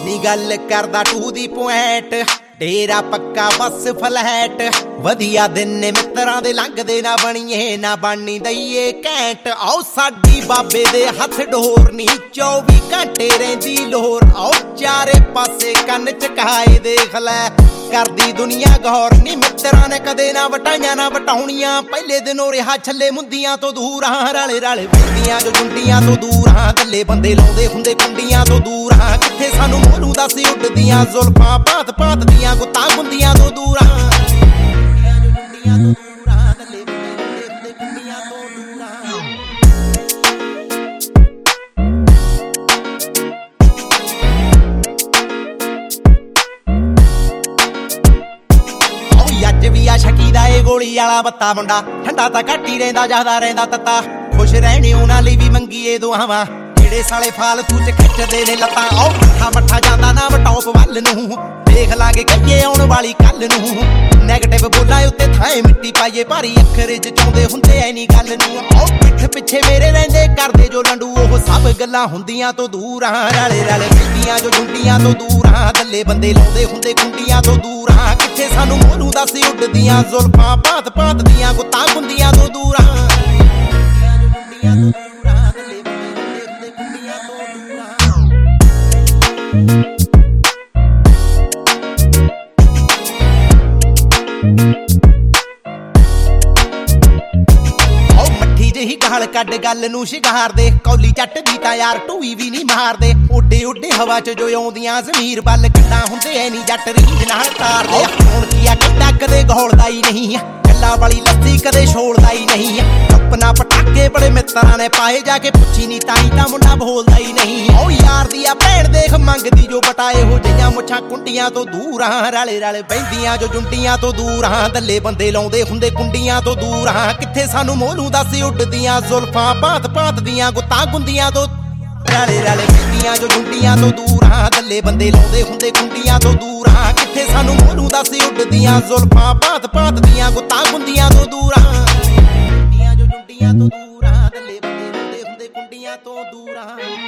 नी गल करदा to the point डेरा पक्का बस फ्लैट वधिया दिन ने मित्रां दे लंघदे ना बणीए ना बननी दईए घैंट आओ साडी बाबे दे हथ डोर नी 24 घंटे रहिंदी लोर आओ चारे पासे कन्न चकाए देख लै करदी दुनिया गौर नी मित्रां ने कदे ना वटाइयां ना वटाउणियां पहले दिनों रिहा छल्ले मुंदियां तो दूर हां रले रले बैठियां जो जुंडियां तो दूर हां गल्ले बंदे लाउंदे हुंदे कुंडियां तो दूर हां किथे सानू मोनू दस उड्डदियां जुल्फां भात भात दियां गुत्तां गुंदियां तो दूर हां शकी दा ए गोली वाला बत्ता मुंडा ठंडा तां घट ही रहिंदा ज्यादा रहिंदा तत्ता खुश रहने उन्हां लई भी मंगीए दुआवां जेड़े साले फालतू च खिचदे ने लत्तां आओ मट्ठा मट्ठा जांदा ना टॉप वल नूं देख लांगे कहिए आउण वाली कल नूं नैगेटिव बोलां उत्ते थाए मिट्टी पाइए भारी अखर च चाउंदे हुंदे ऐ नी गल नूं आओ पिठ पिछे मेरे रहिंदे करदे जो लंडू ओह सब गल्लां हुंदियां तो दूर हां रले रले बैठियां जो जुंडियां तो दूर हां गल्ले बंदे लाउंदे हुंदे कुंडियां तो दूर हां किथे सानू मोनू दस उड्डदियां जुल्फां भात भात दियां गुत्तां गुंदियां तो दूर हां गल कड गल नूं शिकार दे कौली चट दी तां यार टूई भी नहीं मार दे उड्डे उड्डे हवा च जो आउंदियां ज़मीर बल कड्डां हुंदे ऐ नी जट रींझ नाल तार दे हुण कीआ कड्डा कदे घोलदा ही नहीं गल्लां वाली लस्सी कदे छोड़दा ही नहीं अपना पटाके बड़े मित्रां ने पाए जाके पुछी नी ताई तां मुंडा बोलदा ही नहीं ओ यार दी आ भैण देख मंगदी जो बटाए हो जिहियां मुछां कुंडियां तो दूर हां रले रले बैंदियां जो जुंडियां तो दूर हां दल्ले बंदे लाउंदे हुंदे कुंडियां तो दूर हां किथे सानू मोनू दस उड्डदियां जुल्फां भात भात दियां गुत्तां गुंदियां तो रले रले बैंदियां जो जुंडियां तो दूर हां दल्ले बंदे लाउंदे हुंदे कुंडियां तो दूर हां किथे सानू मोनू दस उड्डदियां जुल्फां भात भात दियां गुत्तां गुंदियां तो दूर हां जो जुंडियां तो दूर हां दल्ले बंदे लाउंदे हुंदे कुंडियां तो दूर हां